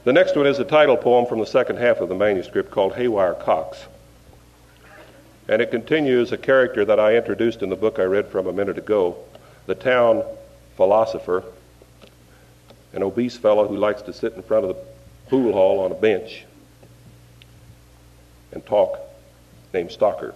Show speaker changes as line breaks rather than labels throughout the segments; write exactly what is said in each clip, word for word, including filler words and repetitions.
The next one is a title poem from the second half of the manuscript called Haywire Cox. And it continues a character that I introduced in the book I read from a minute ago, the town philosopher, an obese fellow who likes to sit in front of the pool hall on a bench and talk, named Stocker.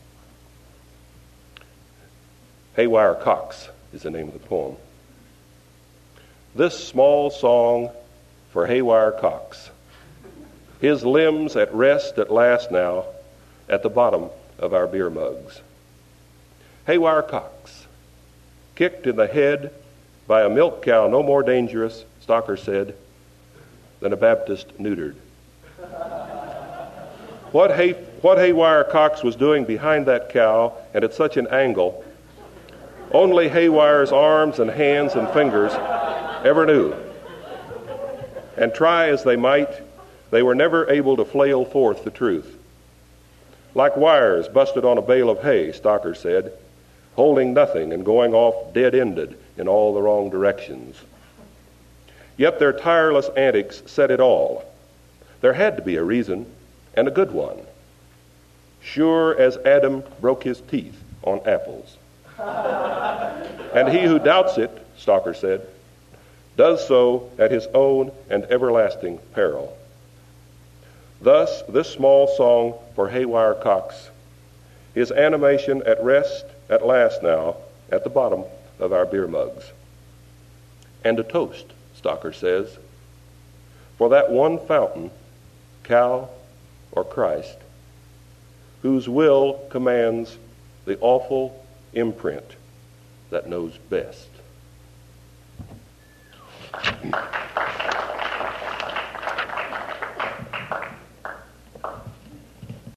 Haywire Cox is the name of the poem. This small song for Haywire Cox, his limbs at rest at last now at the bottom of our beer mugs. Haywire Cox, kicked in the head by a milk cow no more dangerous, Stocker said, than a Baptist neutered. What, Hay, what Haywire Cox was doing behind that cow and at such an angle, only Haywire's arms and hands and fingers ever knew. And try as they might, they were never able to flail forth the truth. Like wires busted on a bale of hay, Stocker said, holding nothing and going off dead-ended in all the wrong directions. Yet their tireless antics said it all. There had to be a reason, and a good one. Sure as Adam broke his teeth on apples. And he who doubts it, Stocker said, does so at his own and everlasting peril. Thus, this small song for Haywire Cox, his animation at rest at last now at the bottom of our beer mugs. And a toast, Stocker says, for that one fountain, cow or Christ, whose will commands the awful imprint that knows best.